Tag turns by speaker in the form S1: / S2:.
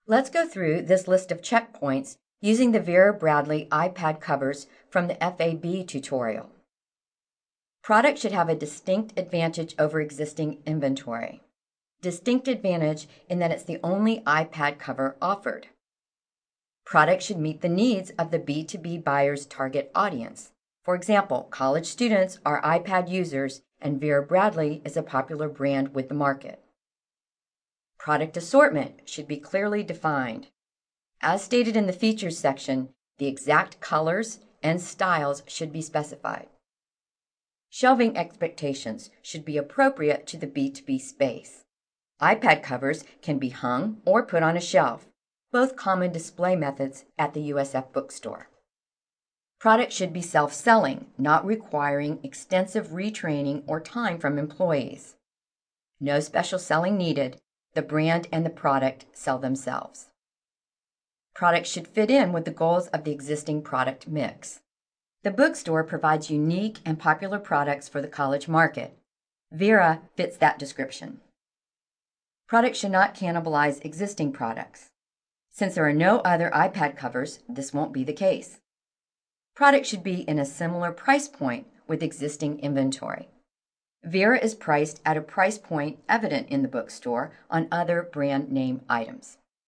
S1: Let's go through this list of checkpoints using the Vera Bradley iPad covers from the FAB tutorial. Product should have a distinct advantage over existing inventory. Distinct advantage in that it's the only iPad cover offered. Product should meet the needs of the B2B buyer's target audience. For example, college students are iPad users and Vera Bradley is a popular brand with the market. Product assortment should be clearly defined. As stated in the features section, the exact colors and styles should be specified. Shelving expectations should be appropriate to the B2B space. iPad covers can be hung or put on a shelf, both common display methods at the USF bookstore. Product should be self-selling, not requiring extensive retraining or time from employees. No special selling needed. The brand and the product sell themselves. Product should fit in with the goals of the existing product mix. The bookstore provides unique and popular products for the college market. Vera fits that description. Product should not cannibalize existing products. Since there are no other iPad covers, this won't be the case. Product should be in a similar price point with existing inventory. Vera is priced at a price point evident in the bookstore on other brand name items.